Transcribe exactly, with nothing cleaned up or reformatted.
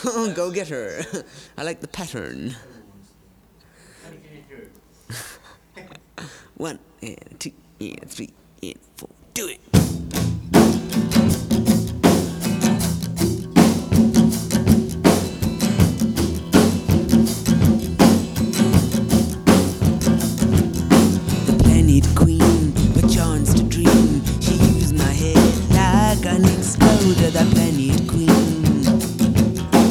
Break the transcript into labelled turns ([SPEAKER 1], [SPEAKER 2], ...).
[SPEAKER 1] Go get her. I like the pattern. One and two and three and four. Do it.